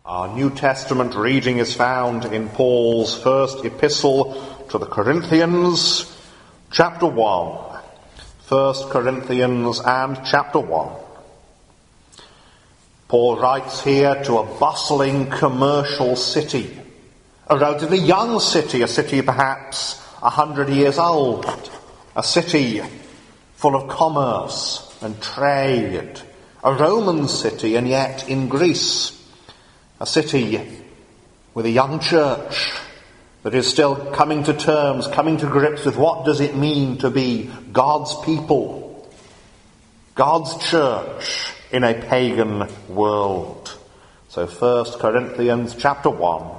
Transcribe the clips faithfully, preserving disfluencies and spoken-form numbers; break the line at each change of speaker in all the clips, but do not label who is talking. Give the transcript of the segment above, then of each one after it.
Our New Testament reading is found in Paul's first epistle to the Corinthians, chapter one. First Corinthians and chapter one. Paul writes here to a bustling commercial city, a relatively young city, a city perhaps a hundred years old, a city full of commerce and trade, a Roman city, and yet in Greece, a city with a young church that is still coming to terms, coming to grips with what does it mean to be God's people, God's church in a pagan world. So First Corinthians chapter one.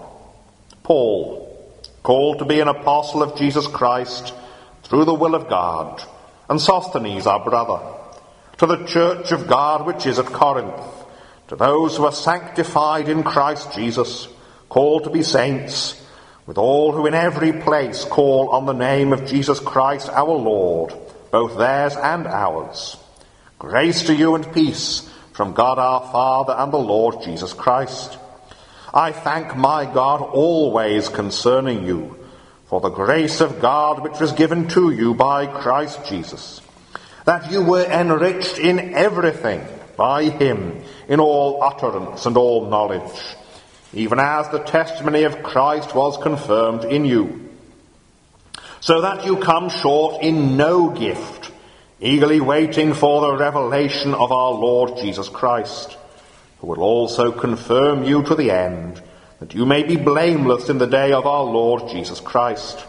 Paul, called to be an apostle of Jesus Christ through the will of God, and Sosthenes our brother, to the church of God which is at Corinth, to those who are sanctified in Christ Jesus, called to be saints, with all who in every place call on the name of Jesus Christ our Lord, both theirs and ours. Grace to you and peace from God our Father and the Lord Jesus Christ. I thank my God always concerning you, for the grace of God which was given to you by Christ Jesus, that you were enriched in everything by him, in all utterance and all knowledge, even as the testimony of Christ was confirmed in you, so that you come short in no gift, eagerly waiting for the revelation of our Lord Jesus Christ, who will also confirm you to the end, that you may be blameless in the day of our Lord Jesus Christ.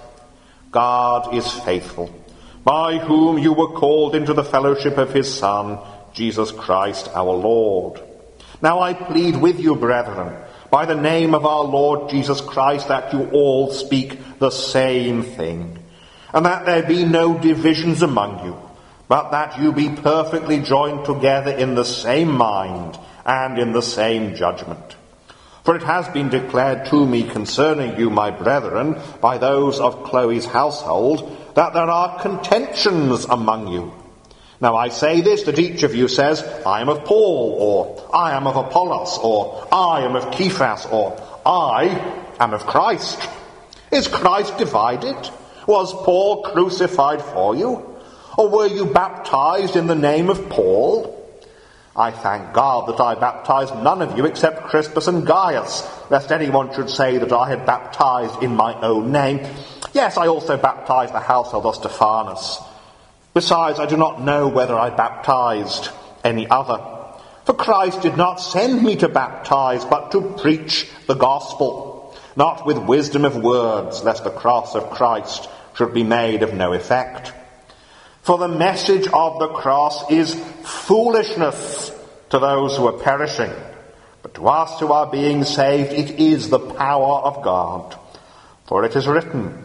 God is faithful, by whom you were called into the fellowship of his Son, Jesus Christ our Lord. Now I plead with you, brethren, by the name of our Lord Jesus Christ, that you all speak the same thing, and that there be no divisions among you, but that you be perfectly joined together in the same mind and in the same judgment. For it has been declared to me concerning you, my brethren, by those of Chloe's household, that there are contentions among you. Now I say this, that each of you says, I am of Paul, or I am of Apollos, or I am of Cephas, or I am of Christ. Is Christ divided? Was Paul crucified for you? Or were you baptized in the name of Paul? I thank God that I baptized none of you except Crispus and Gaius, lest anyone should say that I had baptized in my own name. Yes, I also baptized the household of Stephanas. Besides, I do not know whether I baptized any other. For Christ did not send me to baptize, but to preach the gospel, not with wisdom of words, lest the cross of Christ should be made of no effect. For the message of the cross is foolishness to those who are perishing, but to us who are being saved it is the power of God. For it is written,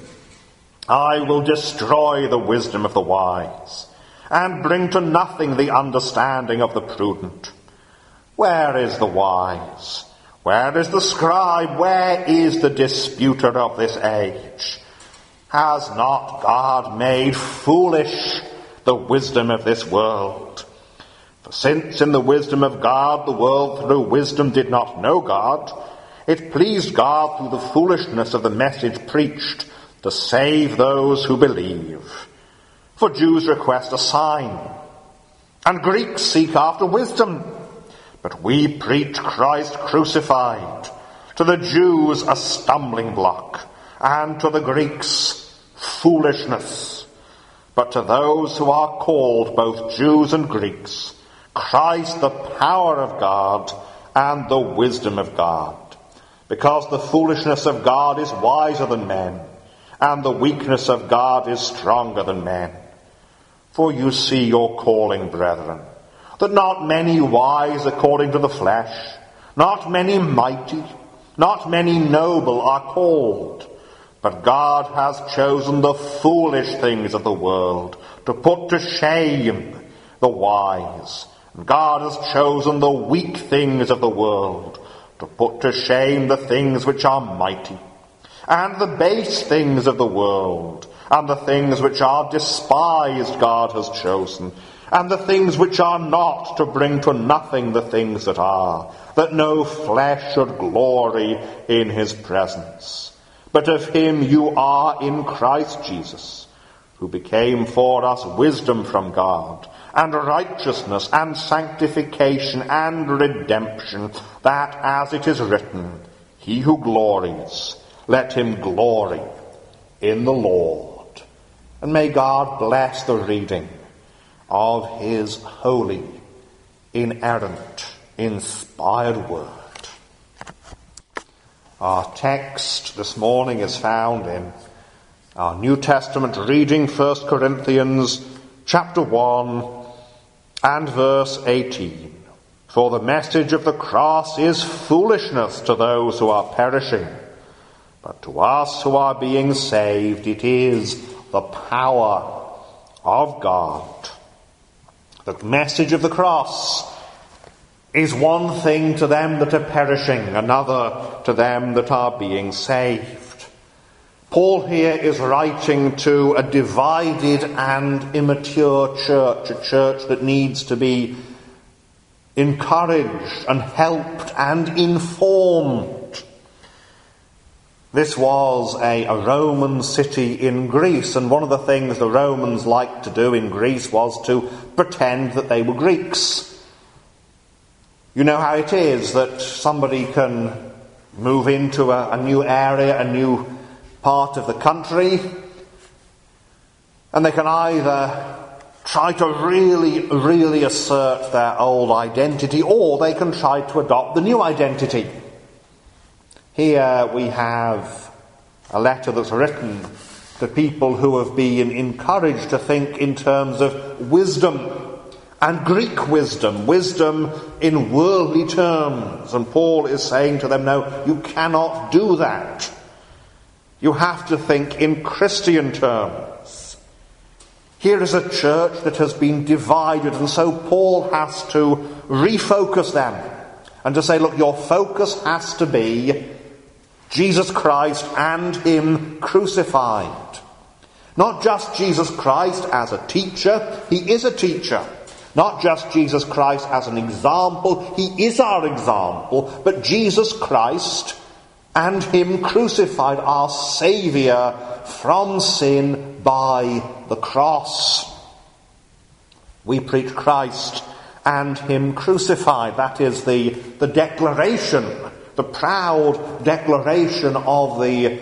I will destroy the wisdom of the wise, and bring to nothing the understanding of the prudent. Where is the wise? Where is the scribe? Where is the disputer of this age? Has not God made foolish the wisdom of this world? For since in the wisdom of God the world through wisdom did not know God, it pleased God through the foolishness of the message preached to save those who believe. For Jews request a sign, and Greeks seek after wisdom. But we preach Christ crucified, to the Jews a stumbling block, and to the Greeks foolishness. But to those who are called, both Jews and Greeks, Christ the power of God and the wisdom of God. Because the foolishness of God is wiser than men, and the weakness of God is stronger than men. For you see your calling, brethren, that not many wise according to the flesh, not many mighty, not many noble are called, but God has chosen the foolish things of the world to put to shame the wise. And God has chosen the weak things of the world to put to shame the things which are mighty, and the base things of the world, and the things which are despised God has chosen, and the things which are not to bring to nothing the things that are, that no flesh should glory in his presence. But of him you are in Christ Jesus, who became for us wisdom from God, and righteousness, and sanctification, and redemption, that, as it is written, he who glories, let him glory in the Lord. And may God bless the reading of his holy, inerrant, inspired word. Our text this morning is found in our New Testament reading, First Corinthians chapter one and verse eighteen. For the message of the cross is foolishness to those who are perishing, but to us who are being saved it is the power of God. The message of the cross is one thing to them that are perishing, another to them that are being saved. Paul here is writing to a divided and immature church, a church that needs to be encouraged and helped and informed. This was a, a Roman city in Greece, and one of the things the Romans liked to do in Greece was to pretend that they were Greeks. You know how it is that somebody can move into a, a new area, a new part of the country, and they can either try to really, really assert their old identity, or they can try to adopt the new identity. Here we have a letter that's written to people who have been encouraged to think in terms of wisdom, and Greek wisdom, wisdom in worldly terms. And Paul is saying to them, no, you cannot do that. You have to think in Christian terms. Here is a church that has been divided, and so Paul has to refocus them and to say, look, your focus has to be Jesus Christ and him crucified. Not just Jesus Christ as a teacher, he is a teacher. Not just Jesus Christ as an example, he is our example, but Jesus Christ and him crucified, our Saviour from sin by the cross. We preach Christ and him crucified. That is the, the declaration, the proud declaration of the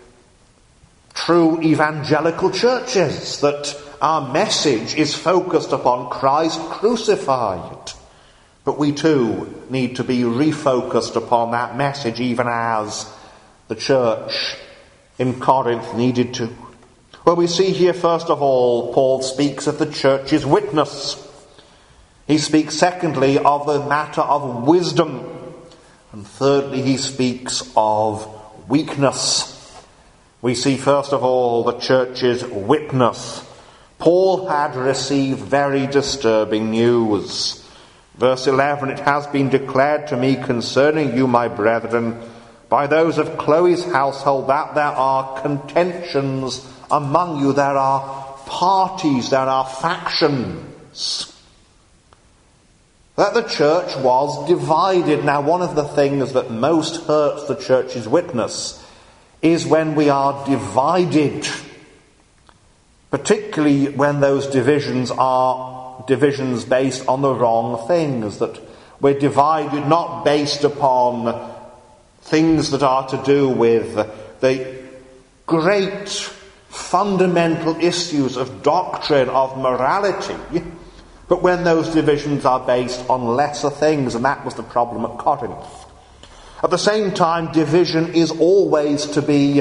true evangelical churches, that our message is focused upon Christ crucified. But we too need to be refocused upon that message, even as the church in Corinth needed to. Well, we see here, first of all, Paul speaks of the church's witness. He speaks, secondly, of the matter of wisdom. And thirdly, he speaks of weakness. We see, first of all, the church's witness. Paul had received very disturbing news. Verse eleven, it has been declared to me concerning you, my brethren, by those of Chloe's household, that there are contentions among you, there are parties, there are factions. That the church was divided. Now, one of the things that most hurts the church's witness is when we are divided, particularly when those divisions are divisions based on the wrong things, that we're divided not based upon things that are to do with the great fundamental issues of doctrine, of morality, but when those divisions are based on lesser things, and that was the problem at Corinth. At the same time, division is always to be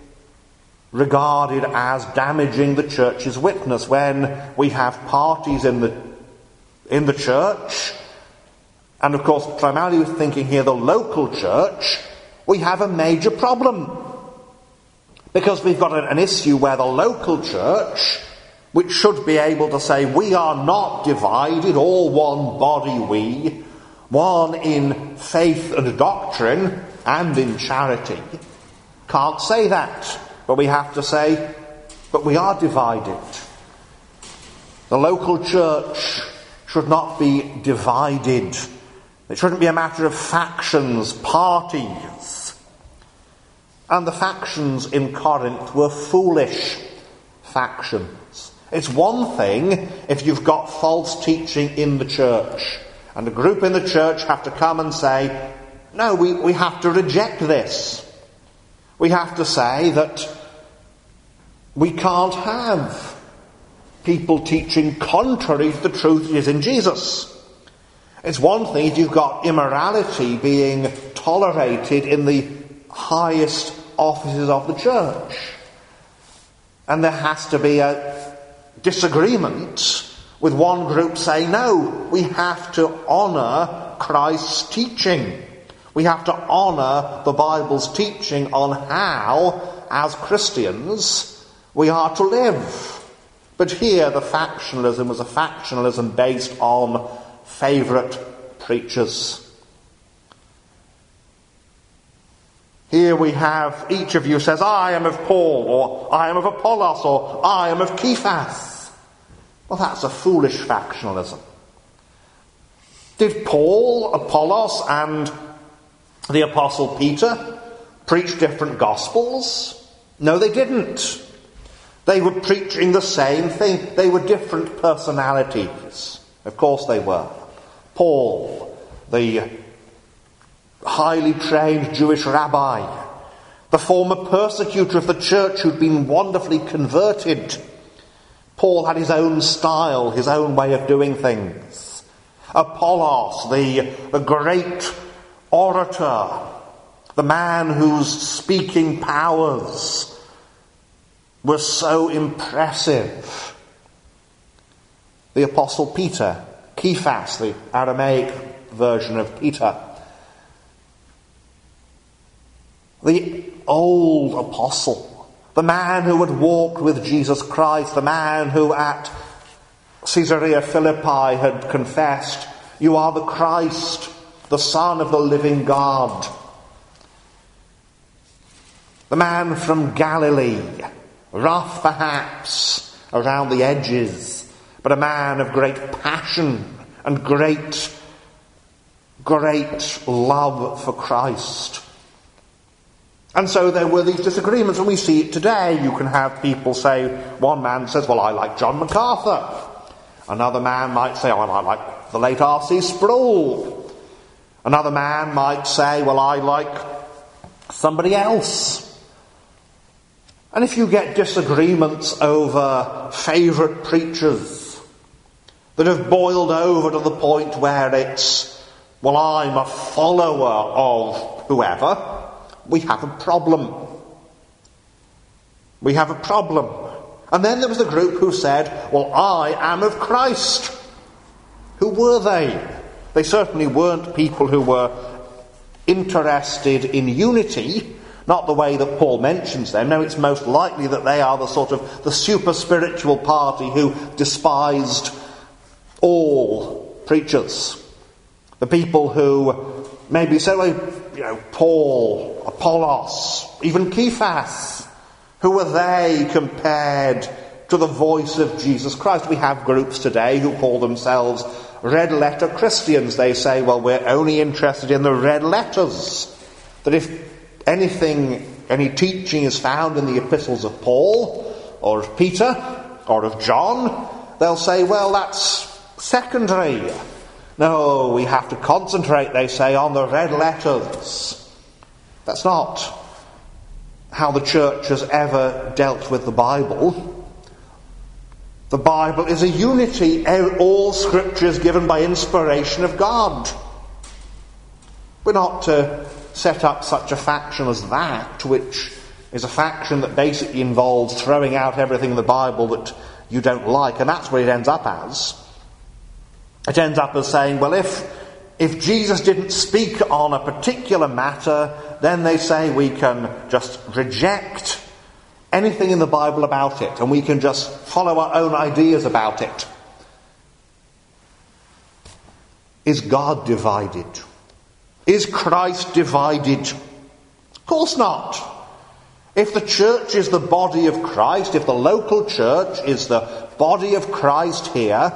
regarded as damaging the church's witness. When we have parties in the in the church, and of course primarily thinking here the local church, we have a major problem. Because we've got an issue where the local church, which should be able to say, we are not divided, all one body we, one in faith and doctrine and in charity, can't say that. But we have to say, but we are divided. The local church should not be divided. It shouldn't be a matter of factions, parties. And the factions in Corinth were foolish factions. It's one thing if you've got false teaching in the church, and a group in the church have to come and say, no, we, we have to reject this. We have to say that we can't have people teaching contrary to the truth that is in Jesus. It's one thing if you've got immorality being tolerated in the highest offices of the church. And there has to be a disagreement with one group saying, no, we have to honour Christ's teaching. We have to honour the Bible's teaching on how, as Christians, we are to live. But here the factionalism was a factionalism based on favourite preachers. Here we have, each of you says, I am of Paul, or I am of Apollos, or I am of Cephas. Well, that's a foolish factionalism. Did Paul, Apollos, and the Apostle Peter preach different gospels? No, they didn't. They were preaching the same thing. They were different personalities. Of course they were. Paul, the highly trained Jewish rabbi, the former persecutor of the church who'd been wonderfully converted. Paul had his own style, his own way of doing things. Apollos, the, the great orator, the man whose speaking powers were so impressive. The Apostle Peter, Cephas, the Aramaic version of Peter. The old apostle, the man who had walked with Jesus Christ, the man who at Caesarea Philippi had confessed, you are the Christ, the Son of the living God. The man from Galilee, rough perhaps around the edges, but a man of great passion and great, great love for Christ. And so there were these disagreements, and we see it today. You can have people say, one man says, well, I like John MacArthur. Another man might say, oh, I like the late R C Sproul. Another man might say, well, I like somebody else. And if you get disagreements over favourite preachers that have boiled over to the point where it's, well, I'm a follower of whoever, we have a problem. We have a problem. And then there was the group who said, well, I am of Christ. Who were they? They certainly weren't people who were interested in unity, not the way that Paul mentions them. No, it's most likely that they are the sort of the super spiritual party who despised all preachers. The people who maybe say, well, you know, Paul, Apollos, even Cephas, who were they compared to the voice of Jesus Christ? We have groups today who call themselves red letter Christians. They say, well, we're only interested in the red letters. That if anything, any teaching is found in the epistles of Paul, or of Peter, or of John, they'll say, well, that's secondary. No, we have to concentrate, they say, on the red letters. That's not how the church has ever dealt with the Bible. The Bible is a unity. All Scripture is given by inspiration of God. We're not to set up such a faction as that, which is a faction that basically involves throwing out everything in the Bible that you don't like, and that's what it ends up as. It ends up as saying, well, if if Jesus didn't speak on a particular matter, then they say we can just reject anything in the Bible about it, and we can just follow our own ideas about it. Is God divided? Is Christ divided? Of course not. If the church is the body of Christ, if the local church is the body of Christ here,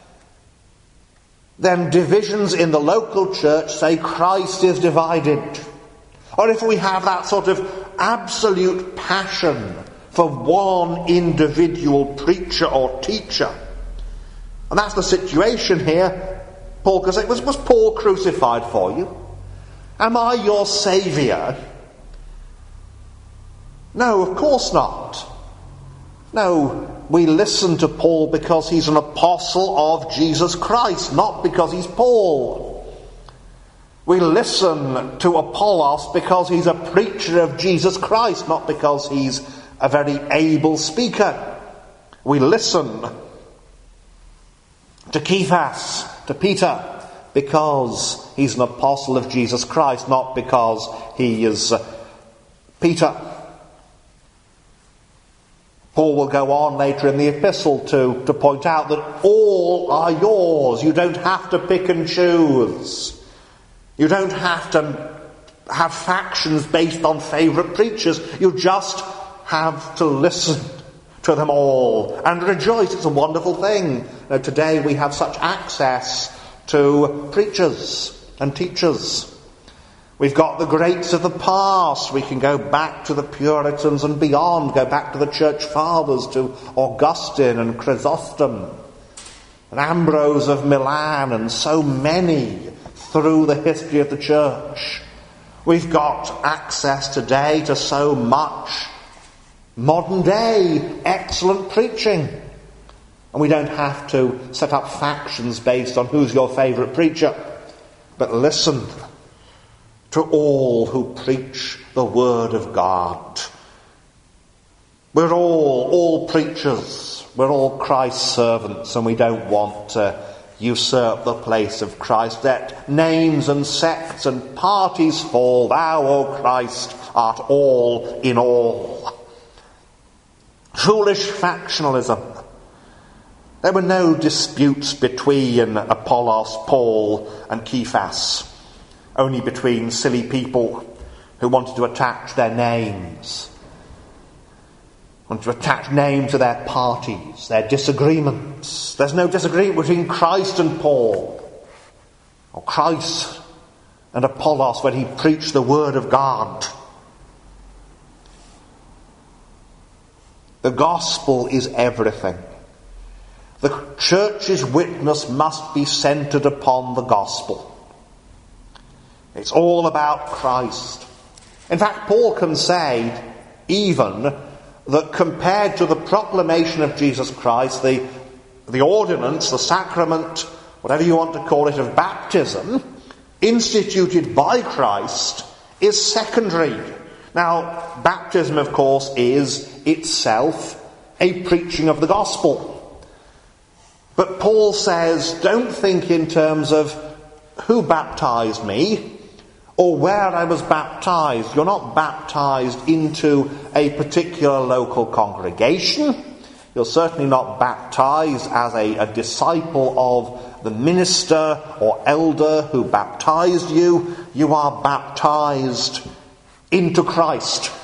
then divisions in the local church say Christ is divided. Or if we have that sort of absolute passion for one individual preacher or teacher, and that's the situation here, Paul can say, was, was Paul crucified for you? Am I your saviour? No, of course not. No, we listen to Paul because he's an apostle of Jesus Christ, not because he's Paul. We listen to Apollos because he's a preacher of Jesus Christ, not because he's a very able speaker. We listen to Cephas, to Peter, because he's an apostle of Jesus Christ, not because he is uh, Peter. Paul will go on later in the epistle to, to point out that all are yours. You don't have to pick and choose. You don't have to have factions based on favourite preachers. You just have to listen to them all and rejoice. It's a wonderful thing. Now, today we have such access to preachers and teachers. We've got the greats of the past. We can go back to the Puritans and beyond, go back to the church fathers, to Augustine and Chrysostom and Ambrose of Milan, and so many through the history of the church. We've got access today to so much modern day excellent preaching. And we don't have to set up factions based on who's your favourite preacher, but listen to all who preach the word of God. We're all, all preachers. We're all Christ's servants, and we don't want to usurp the place of Christ. Let names and sects and parties fall. Thou, O Christ, art all in all. Foolish factionalism. There were no disputes between Apollos, Paul, and Cephas. Only between silly people who wanted to attach their names, wanted to attach names to their parties, their disagreements. There's no disagreement between Christ and Paul, or Christ and Apollos when he preached the word of God. The gospel is everything. The church's witness must be centred upon the gospel. It's all about Christ. In fact, Paul can say even that compared to the proclamation of Jesus Christ, the, the ordinance, the sacrament, whatever you want to call it, of baptism, instituted by Christ, is secondary. Now, baptism, of course, is itself a preaching of the gospel. But Paul says, don't think in terms of who baptized me, or where I was baptized. You're not baptized into a particular local congregation. You're certainly not baptized as a, a disciple of the minister or elder who baptized you. You are baptized into Christ.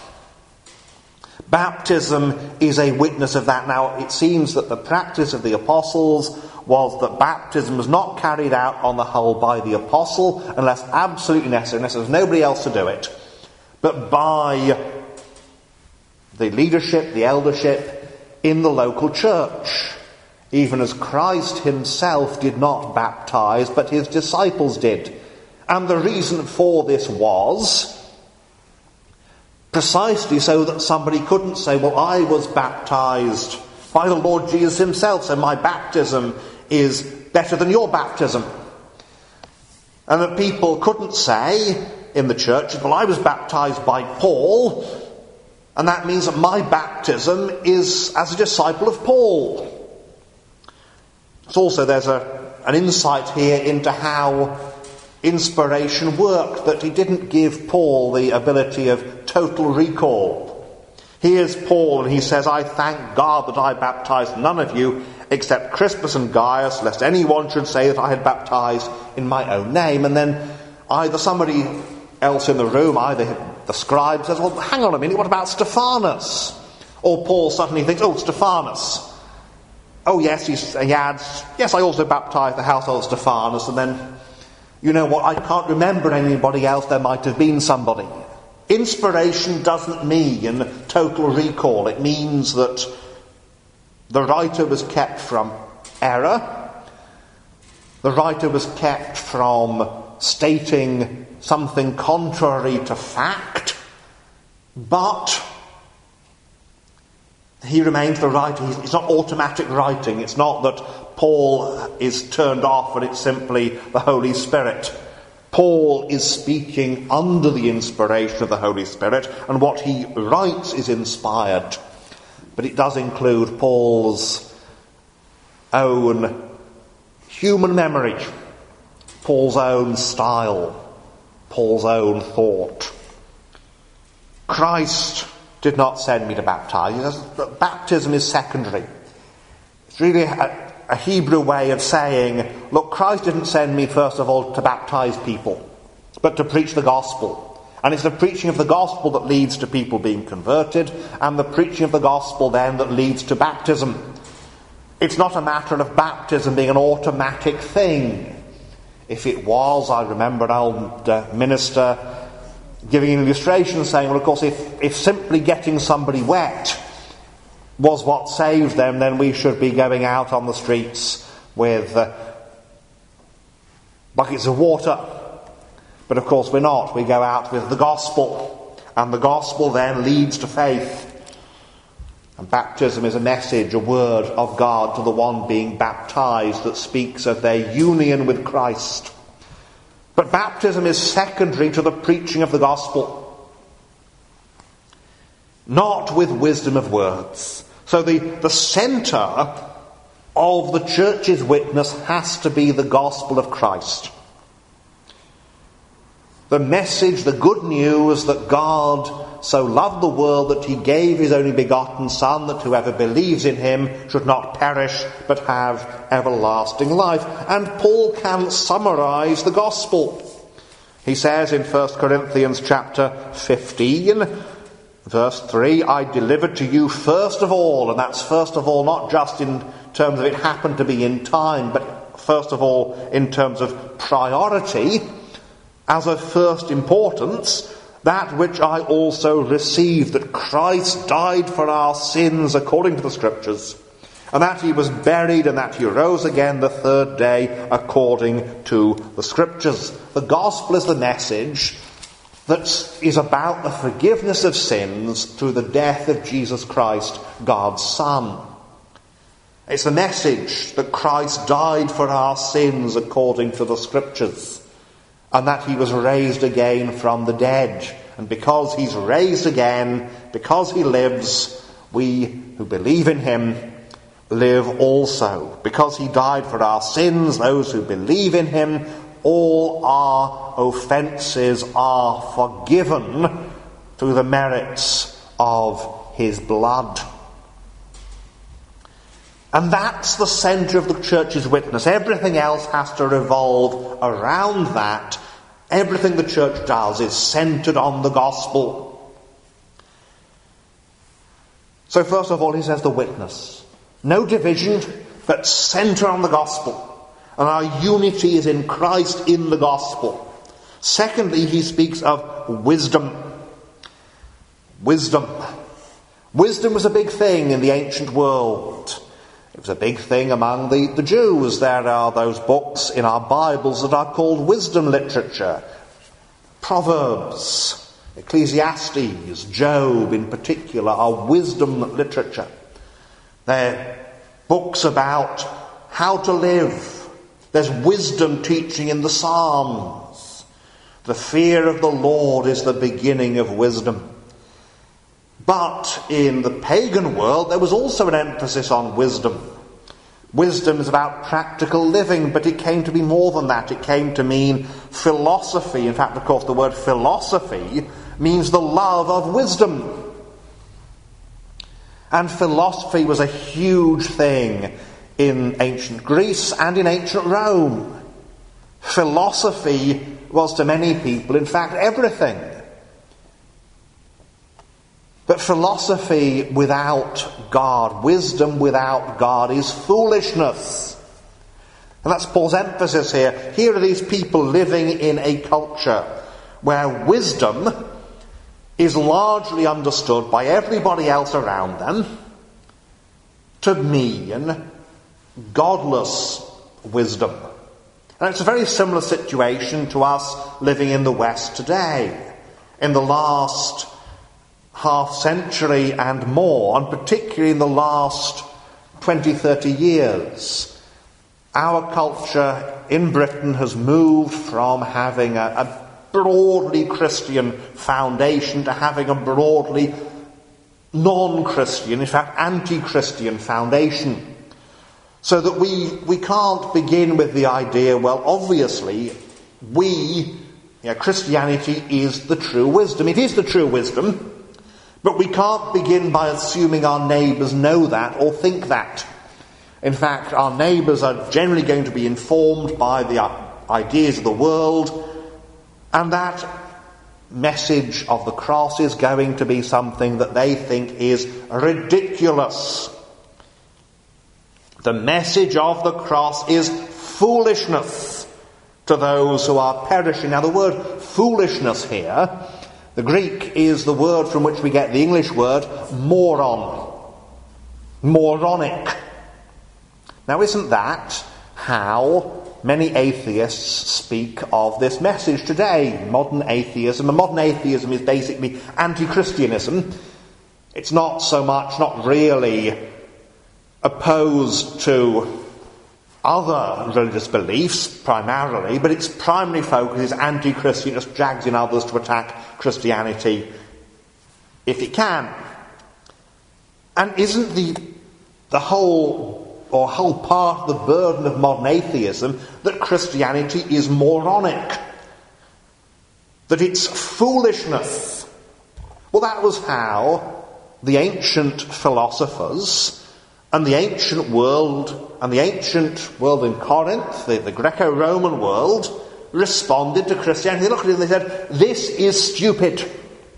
Baptism is a witness of that. Now, it seems that the practice of the apostles was that baptism was not carried out on the whole by the apostle unless absolutely necessary, unless there was nobody else to do it, but by the leadership, the eldership in the local church, even as Christ himself did not baptize, but his disciples did. And the reason for this was precisely so that somebody couldn't say, well, I was baptized by the Lord Jesus himself, so my baptism is better than your baptism. And that people couldn't say in the church, well, I was baptized by Paul, and that means that my baptism is as a disciple of Paul. So also there's a, an insight here into how inspiration worked, that he didn't give Paul the ability of total recall. Here's Paul, and he says, I thank God that I baptized none of you except Crispus and Gaius, lest anyone should say that I had baptized in my own name. And then either somebody else in the room, either the scribe says, well, hang on a minute, what about Stephanus? Or Paul suddenly thinks, oh, Stephanus. Oh, yes, he's, he adds, yes, I also baptized the household of Stephanus, and then, you know what, I can't remember anybody else, there might have been somebody. Inspiration doesn't mean total recall. It means that the writer was kept from error. The writer was kept from stating something contrary to fact. But he remains the writer. It's not automatic writing. It's not that Paul is turned off and it's simply the Holy Spirit. Paul is speaking under the inspiration of the Holy Spirit, and what he writes is inspired. But it does include Paul's own human memory, Paul's own style, Paul's own thought. Christ did not send me to baptize. Baptism is secondary. It's really a, a Hebrew way of saying, look, Christ didn't send me first of all to baptize people, but to preach the gospel. And it's the preaching of the gospel that leads to people being converted, and the preaching of the gospel then that leads to baptism. It's not a matter of baptism being an automatic thing. If it was, I remember an old uh, minister giving an illustration saying, well, of course, if, if simply getting somebody wet was what saved them, then we should be going out on the streets with uh, buckets of water. But of course we're not. We go out with the gospel, and the gospel then leads to faith. And baptism is a message, a word of God to the one being baptized that speaks of their union with Christ. But baptism is secondary to the preaching of the gospel, not with wisdom of words. So the, the centre of the church's witness has to be the gospel of Christ. The message, the good news that God so loved the world that he gave his only begotten Son, that whoever believes in him should not perish but have everlasting life. And Paul can summarise the gospel. He says in First Corinthians chapter fifteen, verse three, I delivered to you first of all, and that's first of all not just in terms of it happened to be in time, but first of all in terms of priority, as of first importance, that which I also received, that Christ died for our sins according to the Scriptures, and that he was buried, and that he rose again the third day according to the Scriptures. The gospel is the message that is about the forgiveness of sins through the death of Jesus Christ, God's Son. It's the message that Christ died for our sins according to the Scriptures, and that he was raised again from the dead. And because he's raised again, because he lives, we who believe in him live also. Because he died for our sins, those who believe in him, all our offences are forgiven through the merits of his blood. And that's the centre of the church's witness. Everything else has to revolve around that. Everything the church does is centred on the gospel. So first of all, he says the witness. No division, but centre on the gospel. And our unity is in Christ in the gospel. Secondly, he speaks of wisdom. Wisdom. Wisdom was a big thing in the ancient world. It was a big thing among the, the Jews. There are those books in our Bibles that are called wisdom literature. Proverbs, Ecclesiastes, Job in particular are wisdom literature. They're books about how to live. There's wisdom teaching in the Psalms. The fear of the Lord is the beginning of wisdom. But in the pagan world, there was also an emphasis on wisdom. Wisdom is about practical living, but it came to be more than that. It came to mean philosophy. In fact, of course, the word philosophy means the love of wisdom. And philosophy was a huge thing in ancient Greece and in ancient Rome. Philosophy was to many people, in fact, everything. But philosophy without God, wisdom without God, is foolishness. And that's Paul's emphasis here. Here are these people living in a culture where wisdom is largely understood by everybody else around them to mean godless wisdom. And it's a very similar situation to us living in the West today. In the last half century and more, and particularly in the last twenty, thirty years, our culture in Britain has moved from having a, a broadly Christian foundation to having a broadly non-Christian, in fact anti-Christian foundation. So that we, we can't begin with the idea, well, obviously, we, you know, Christianity is the true wisdom. It is the true wisdom, but we can't begin by assuming our neighbours know that or think that. In fact, our neighbours are generally going to be informed by the ideas of the world, and that message of the cross is going to be something that they think is ridiculous. The message of the cross is foolishness to those who are perishing. Now, the word foolishness here, the Greek is the word from which we get the English word moron. Moronic. Now, isn't that how many atheists speak of this message today? Modern atheism. And modern atheism is basically anti-Christianism. It's not so much, not really opposed to other religious beliefs primarily, but its primary focus is anti-Christian, just drags in others to attack Christianity if it can. And isn't the the whole or whole part of the burden of modern atheism that Christianity is moronic, that it's foolishness? Well, that was how the ancient philosophers and the ancient world, and the ancient world in Corinth, the, the Greco-Roman world, responded to Christianity. They looked at it and they said, this is stupid.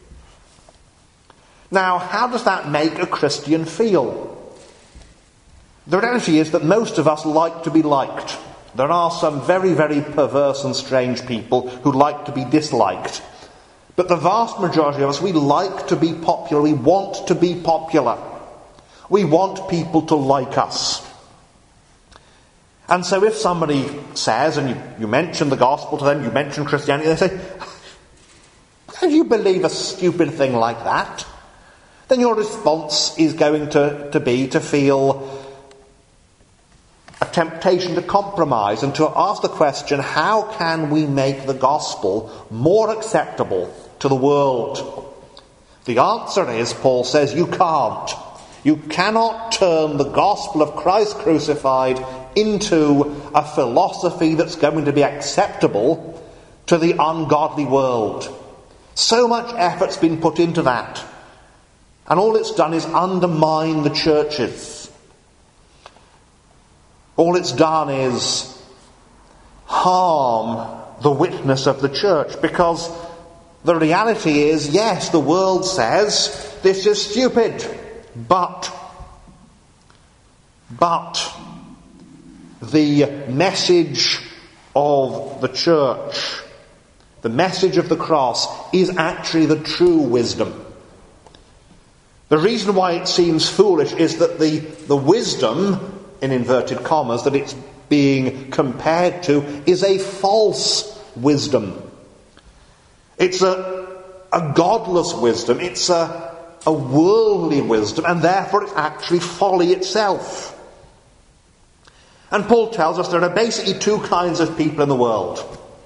Now, how does that make a Christian feel? The reality is that most of us like to be liked. There are some very, very perverse and strange people who like to be disliked. But the vast majority of us, we like to be popular. We want to be popular. We want people to like us. And so if somebody says, and you, you mention the gospel to them, you mention Christianity, they say, can you believe a stupid thing like that? Then your response is going to, to be to feel a temptation to compromise and to ask the question, how can we make the gospel more acceptable to the world? The answer is, Paul says, you can't. You cannot turn the gospel of Christ crucified into a philosophy that's going to be acceptable to the ungodly world. So much effort's been put into that, and all it's done is undermine the churches. All it's done is harm the witness of the church, because the reality is, yes, the world says this is stupid, but but the message of the church, the message of the cross, is actually the true wisdom. The reason why it seems foolish is that the, the wisdom, in inverted commas, that it's being compared to is a false wisdom. It's a, a godless wisdom. It's a, a worldly wisdom, and therefore it's actually folly itself. And Paul tells us there are basically two kinds of people in the world.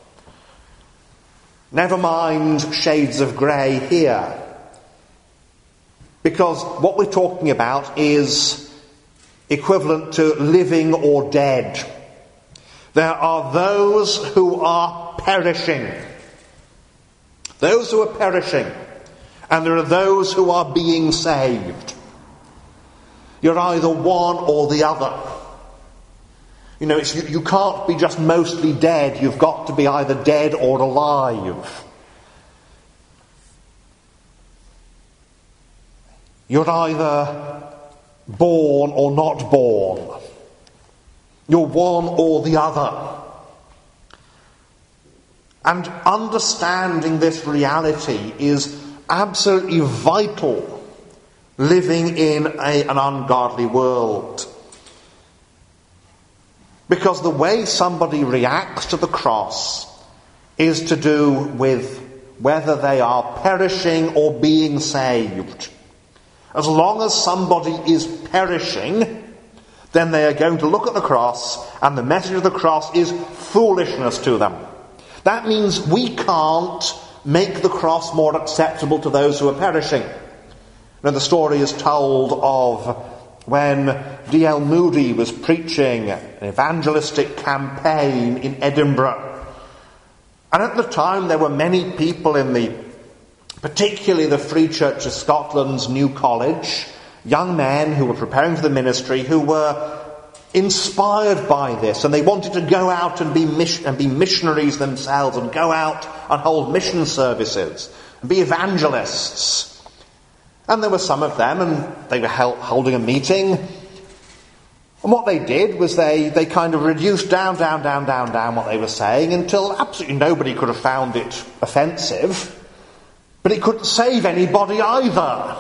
Never mind shades of grey here, because what we're talking about is equivalent to living or dead. There are those who are perishing. Those who are perishing. And there are those who are being saved. You're either one or the other. You know, it's, you, you can't be just mostly dead. You've got to be either dead or alive. You're either born or not born. You're one or the other. And understanding this reality is absolutely vital living in a, an ungodly world. Because the way somebody reacts to the cross is to do with whether they are perishing or being saved. As long as somebody is perishing, then they are going to look at the cross, and the message of the cross is foolishness to them. That means we can't make the cross more acceptable to those who are perishing. Now, the story is told of when D L Moody was preaching an evangelistic campaign in Edinburgh. And at the time there were many people in the, particularly the Free Church of Scotland's New College, young men who were preparing for the ministry, who were inspired by this, and they wanted to go out and be mission, and be missionaries themselves, and go out and hold mission services, and be evangelists. And there were some of them, and they were held, holding a meeting. And what they did was they, they kind of reduced down, down, down, down, down what they were saying until absolutely nobody could have found it offensive. But it couldn't save anybody either.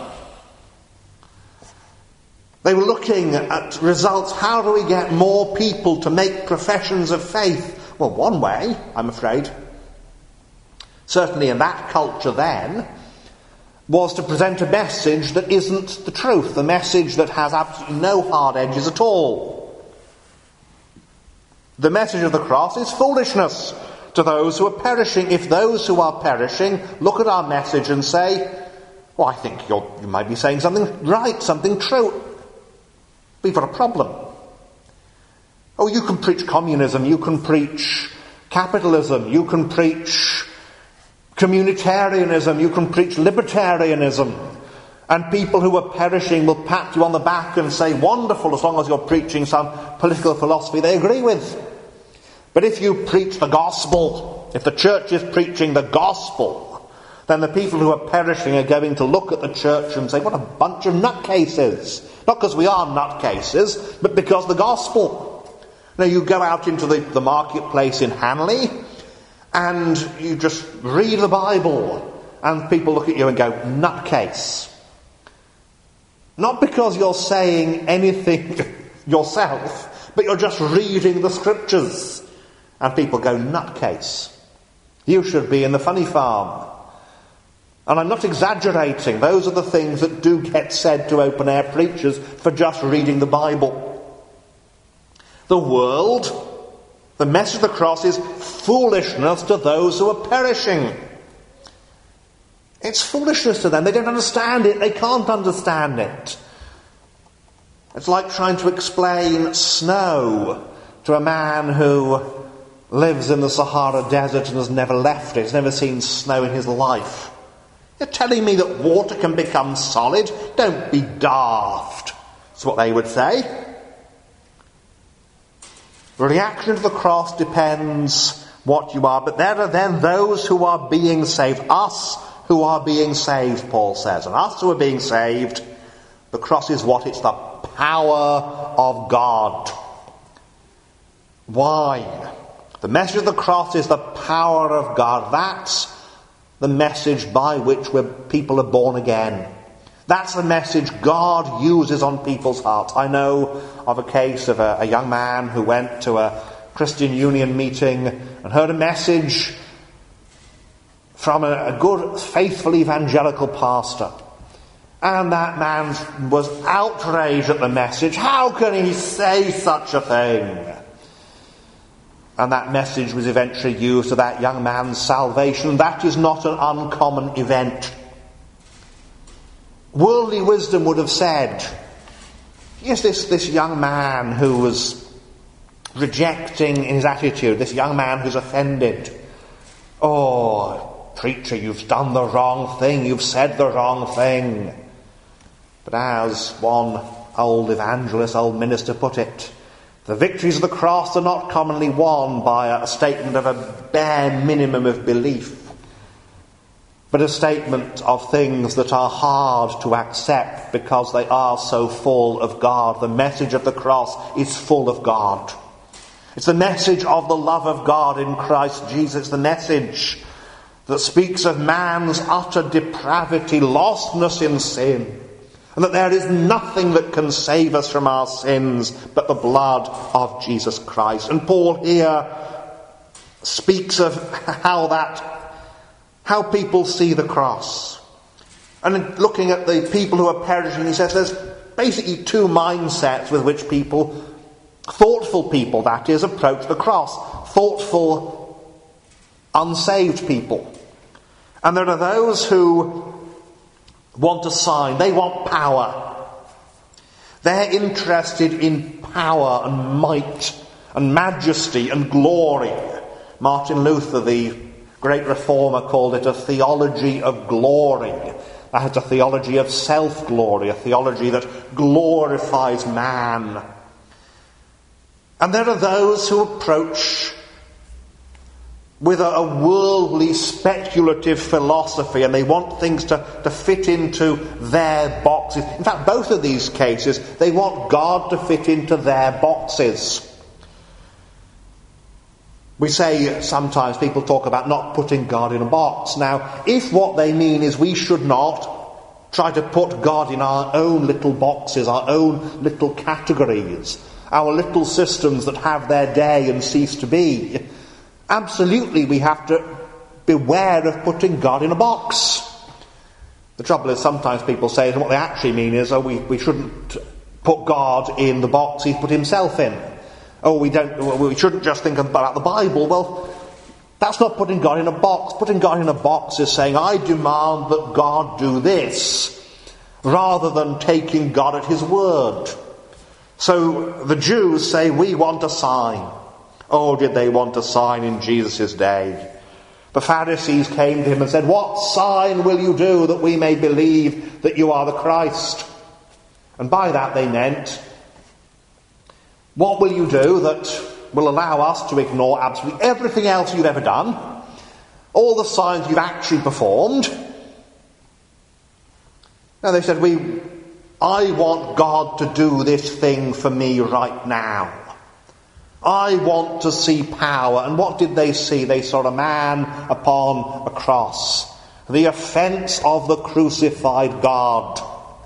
They were looking at results. How do we get more people to make professions of faith? Well, one way, I'm afraid, certainly in that culture then, was to present a message that isn't the truth, the message that has absolutely no hard edges at all. The message of the cross is foolishness to those who are perishing. If those who are perishing look at our message and say, well, I think you're, you might be saying something right, something true, we've got a problem. Oh, you can preach communism, you can preach capitalism, you can preach communitarianism, you can preach libertarianism, and people who are perishing will pat you on the back and say, wonderful, as long as you're preaching some political philosophy they agree with. But if you preach the gospel, if the church is preaching the gospel, then the people who are perishing are going to look at the church and say, what a bunch of nutcases. Not because we are nutcases, but because the gospel. Now, you go out into the, the marketplace in Hanley, and you just read the Bible, and people look at you and go, nutcase. Not because you're saying anything yourself, but you're just reading the scriptures. And people go, nutcase. You should be in the funny farm. And I'm not exaggerating. Those are the things that do get said to open-air preachers for just reading the Bible. The world, the message of the cross is foolishness to those who are perishing. It's foolishness to them. They don't understand it. They can't understand it. It's like trying to explain snow to a man who lives in the Sahara Desert and has never left it, has never seen snow in his life. You're telling me that water can become solid? Don't be daft. That's what they would say. The reaction to the cross depends what you are. But there are then those who are being saved. Us who are being saved, Paul says. And us who are being saved, the cross is what? It's the power of God. Why? The message of the cross is the power of God. That's the message by which we're, people are born again. That's the message God uses on people's hearts. I know of a case of a, a young man who went to a Christian Union meeting and heard a message from a, a good, faithful evangelical pastor. And that man was outraged at the message. How can he say such a thing? And that message was eventually used to that young man's salvation. That is not an uncommon event. Worldly wisdom would have said, yes, this, this young man who was rejecting in his attitude, this young man who's offended. Oh, preacher, you've done the wrong thing, you've said the wrong thing. But as one old evangelist, old minister put it, the victories of the cross are not commonly won by a statement of a bare minimum of belief. but a statement of things that are hard to accept because they are so full of God. The message of the cross is full of God. It's the message of the love of God in Christ Jesus. It's the message that speaks of man's utter depravity, lostness in sin, and that there is nothing that can save us from our sins but the blood of Jesus Christ. And Paul here speaks of how that How people see the cross. And looking at the people who are perishing, he says there's basically two mindsets with which people, thoughtful people that is, approach the cross. Thoughtful, unsaved people. And there are those who want a sign. They want power. They're interested in power and might and majesty and glory. Martin Luther, the great reformer, called it a theology of glory. That is a theology of self-glory, a theology that glorifies man. And there are those who approach with a, a worldly, speculative philosophy, and they want things to, to fit into their boxes. In fact, both of these cases, they want God to fit into their boxes. We say sometimes people talk about not putting God in a box. Now, if what they mean is we should not try to put God in our own little boxes, our own little categories, our little systems that have their day and cease to be, absolutely we have to beware of putting God in a box. The trouble is sometimes people say what they actually mean is, oh, we, we shouldn't put God in the box he's put himself in. Oh, we don't. We shouldn't just think about the Bible. Well, that's not putting God in a box. Putting God in a box is saying, I demand that God do this, rather than taking God at his word. So the Jews say, we want a sign. Oh, did they want a sign in Jesus' day? The Pharisees came to him and said, what sign will you do that we may believe that you are the Christ? And by that they meant, what will you do that will allow us to ignore absolutely everything else you've ever done? All the signs you've actually performed? Now they said, we, I want God to do this thing for me right now. I want to see power. And what did they see? They saw a man upon a cross. The offence of the crucified God.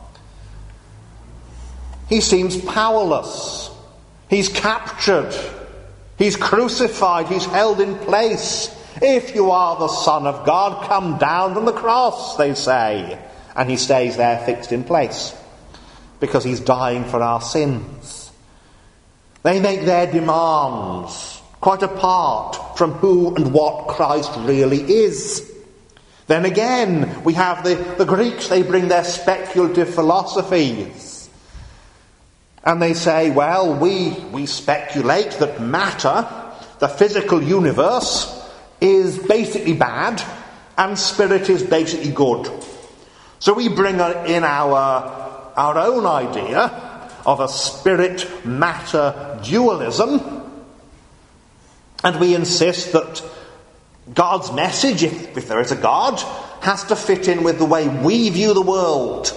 He seems powerless. He's captured. He's crucified. He's held in place. If you are the Son of God, come down from the cross, they say. And he stays there fixed in place because he's dying for our sins. They make their demands quite apart from who and what Christ really is. Then again, we have the, the Greeks, they bring their speculative philosophies. And they say, well, we, we speculate that matter, the physical universe, is basically bad and spirit is basically good. So we bring in our, our own idea of a spirit-matter dualism, and we insist that God's message, if, if there is a God, has to fit in with the way we view the world.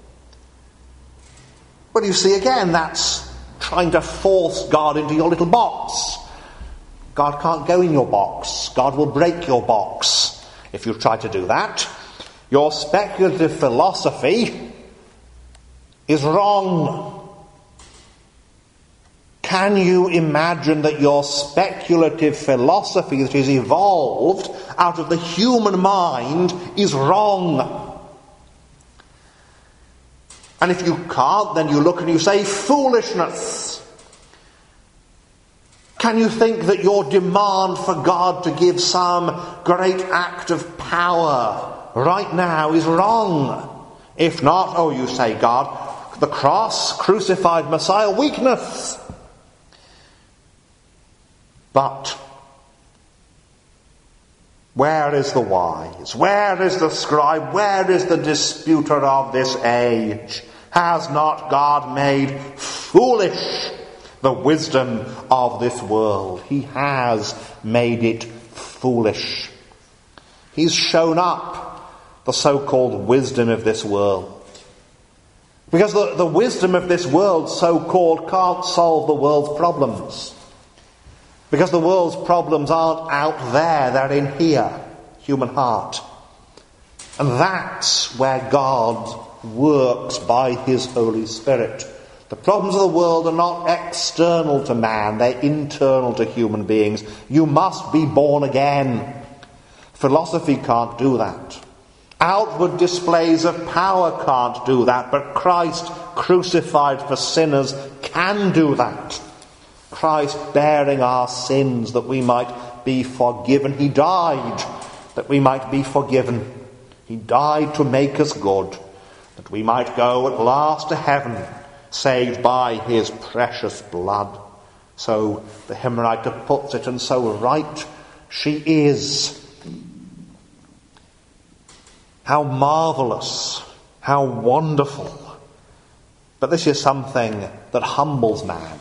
But you see, again, that's trying to force God into your little box. God can't go in your box. God will break your box if you try to do that. Your speculative philosophy is wrong. Can you imagine that your speculative philosophy that is evolved out of the human mind is wrong? And if you can't, then you look and you say, foolishness. Can you think that your demand for God to give some great act of power right now is wrong? If not, oh, you say, God, the cross, crucified Messiah, weakness. But where is the wise? Where is the scribe? Where is the disputer of this age? Has not God made foolish the wisdom of this world? He has made it foolish. He's shown up the so-called wisdom of this world. Because the, the wisdom of this world, so-called, can't solve the world's problems. Because the world's problems aren't out there, they're in here, human heart. And that's where God works by his Holy Spirit. The problems of the world are not external to man, they're internal to human beings. You must be born again. Philosophy can't do that. Outward displays of power can't do that, but Christ crucified for sinners can do that. Christ bearing our sins that we might be forgiven. He died that we might be forgiven. He died to make us good, that we might go at last to heaven, saved by his precious blood. So the hymn writer puts it, and so right she is. How marvellous, how wonderful. But this is something that humbles man.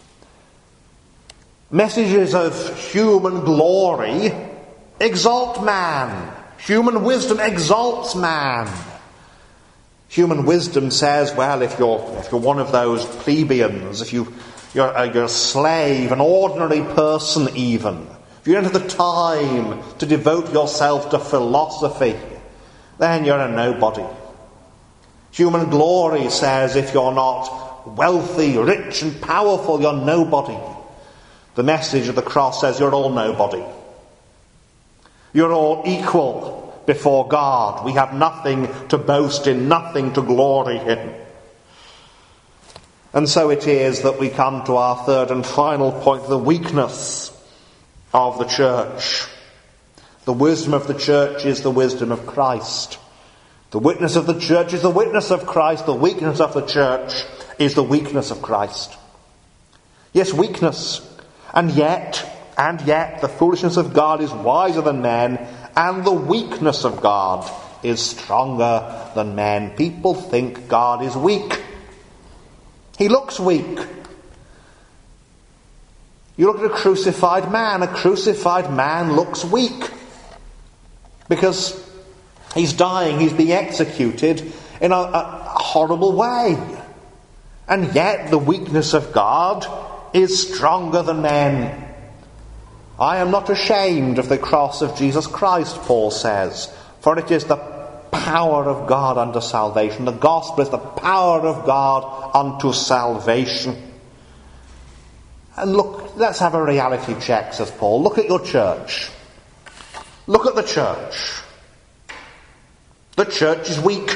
Messages of human glory exalt man. Human wisdom exalts man. Human wisdom says, well, if you're if you're one of those plebeians, if you you're a, you're a slave, an ordinary person even, if you don't have the time to devote yourself to philosophy, then you're a nobody. Human glory says, if you're not wealthy, rich and powerful, you're nobody. The message of the cross says you're all nobody. You're all equal before God. We have nothing to boast in, nothing to glory in. And so it is that we come to our third and final point, the weakness of the church. The wisdom of the church is the wisdom of Christ. The witness of the church is the witness of Christ. The weakness of the church is the weakness of Christ. Yes, weakness. And yet, and yet, the foolishness of God is wiser than men, and the weakness of God is stronger than men. People think God is weak. He looks weak. You look at a crucified man. A crucified man looks weak. Because he's dying, he's being executed in a, a horrible way. And yet the weakness of God is stronger than men. I am not ashamed of the cross of Jesus Christ, Paul says, for it is the power of God unto salvation. The gospel is the power of God unto salvation. And look, let's have a reality check, says Paul. Look at your church. Look at the church. The church is weak.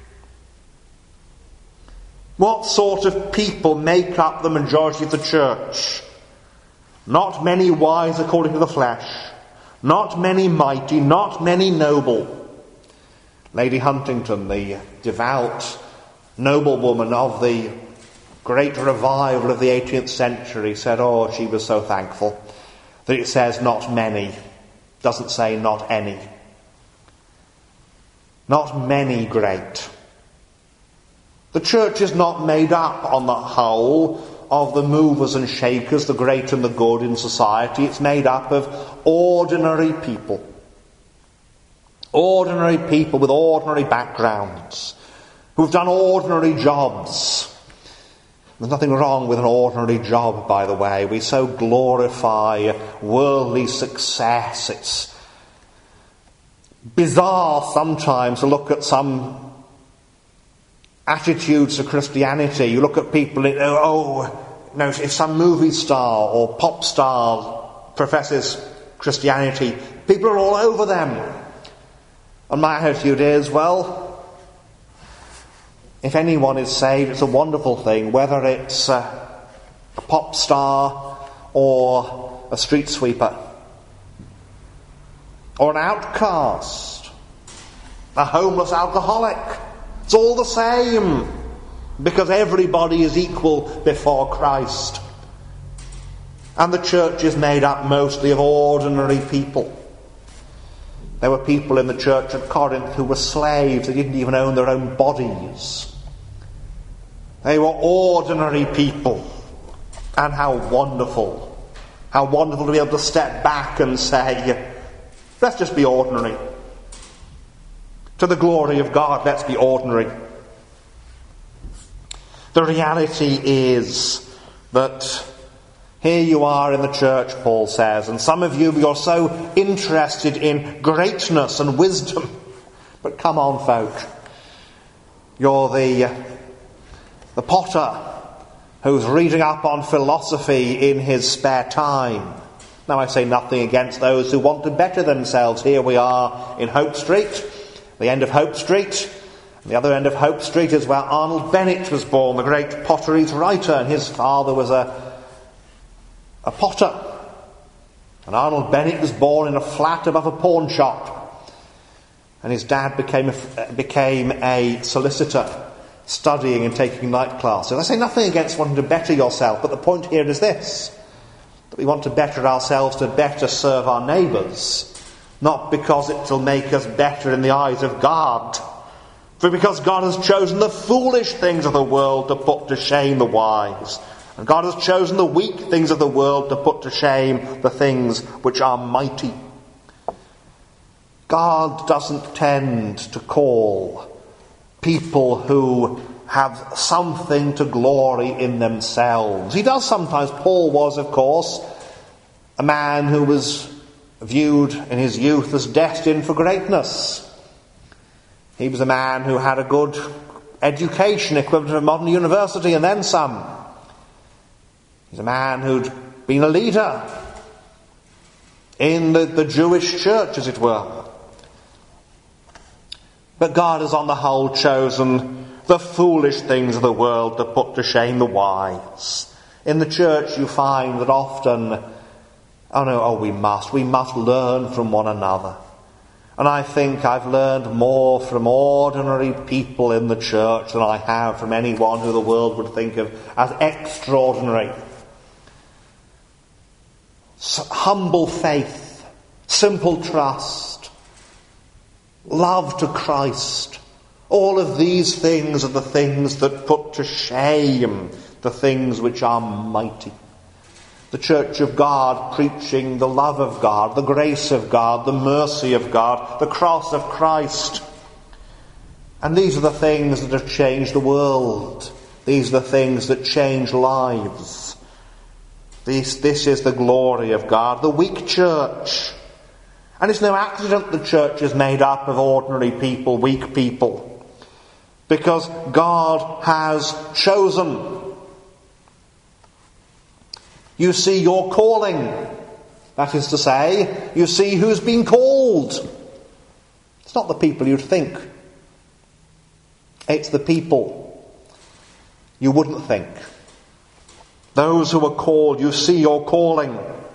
What sort of people make up the majority of the church? Not many wise according to the flesh, not many mighty, not many noble. Lady Huntington, the devout noblewoman of the great revival of the eighteenth century, said, oh, she was so thankful that it says not many, doesn't say not any. Not many great. The church is not made up on the whole of the movers and shakers, the great and the good in society. It's made up of ordinary people. Ordinary people with ordinary backgrounds, who've done ordinary jobs. There's nothing wrong with an ordinary job, by the way. We so glorify worldly success. It's bizarre sometimes to look at some attitudes to Christianity. You look at people, oh, no, if some movie star or pop star professes Christianity, people are all over them. And my attitude is, well, if anyone is saved, it's a wonderful thing, whether it's a, a pop star or a street sweeper or an outcast, a homeless alcoholic. It's all the same, because everybody is equal before Christ. And the church is made up mostly of ordinary people. There were people in the church at Corinth who were slaves. They didn't even own their own bodies. They were ordinary people. And how wonderful. How wonderful to be able to step back and say, let's just be ordinary. to the glory of God. Let's be ordinary. The reality is that here you are in the church, Paul says, and some of you, you're so interested in greatness and wisdom. But come on, folk. You're the, the potter who's reading up on philosophy in his spare time. Now, I say nothing against those who want to better themselves. Here we are in Hope Street, the end of Hope Street. The other end of Hope Street is where Arnold Bennett was born, the great potteries writer, and his father was a, a potter. And Arnold Bennett was born in a flat above a pawn shop. And his dad became a, became a solicitor, studying and taking night classes. I say nothing against wanting to better yourself, but the point here is this, that we want to better ourselves to better serve our neighbours, not because it will make us better in the eyes of God, but because God has chosen the foolish things of the world to put to shame the wise. And God has chosen the weak things of the world to put to shame the things which are mighty. God doesn't tend to call people who have something to glory in themselves. He does sometimes. Paul was, of course, a man who was viewed in his youth as destined for greatness. He was a man who had a good education, equivalent of a modern university, and then some. He's a man who'd been a leader in the, the Jewish church, as it were. But God has on the whole chosen the foolish things of the world to put to shame the wise. In the church you find that often, oh no, oh we must, we must learn from one another. And I think I've learned more from ordinary people in the church than I have from anyone who the world would think of as extraordinary. So, humble faith, simple trust, love to Christ. All of these things are the things that put to shame the things which are mighty. The Church of God preaching the love of God, the grace of God, the mercy of God, the cross of Christ. And these are the things that have changed the world. These are the things that change lives. This, this is the glory of God. The weak church. And it's no accident the church is made up of ordinary people, weak people. Because God has chosen. You see your calling. That is to say, you see who's been called. It's not the people you'd think. It's the people you wouldn't think. Those who are called, you see your calling.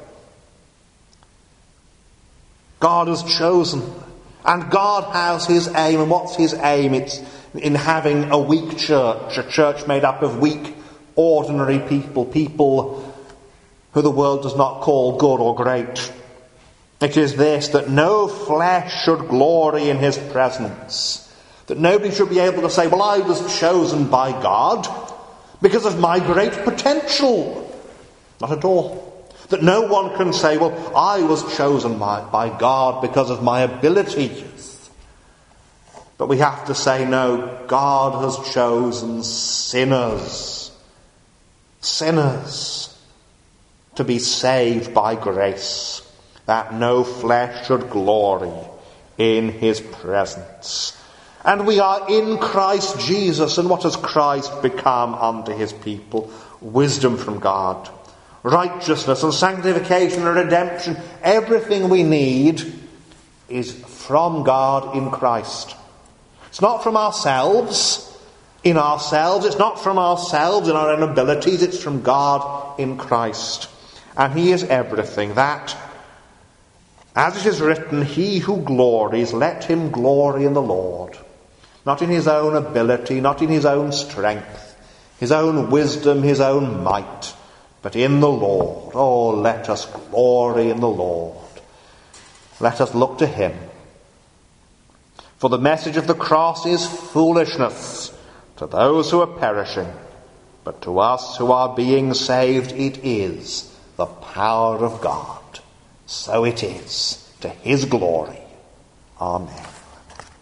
God has chosen. And God has his aim. And what's his aim? It's in having a weak church. A church made up of weak, ordinary people. People who the world does not call good or great. It is this, that no flesh should glory in his presence. That nobody should be able to say, well, I was chosen by God because of my great potential. Not at all. That no one can say, well, I was chosen by, by God because of my abilities. But we have to say, no, God has chosen sinners. Sinners. To be saved by grace, that no flesh should glory in his presence. And we are in Christ Jesus, and what has Christ become unto his people? Wisdom from God, righteousness and sanctification and redemption. Everything we need is from God in Christ. It's not from ourselves, in ourselves. It's not from ourselves in our own abilities. It's from God in Christ. And he is everything. That, as it is written, he who glories, let him glory in the Lord. Not in his own ability, not in his own strength, his own wisdom, his own might, but in the Lord. Oh, let us glory in the Lord. Let us look to him. For the message of the cross is foolishness to those who are perishing, but to us who are being saved it is the power of God. So it is, to his glory. Amen.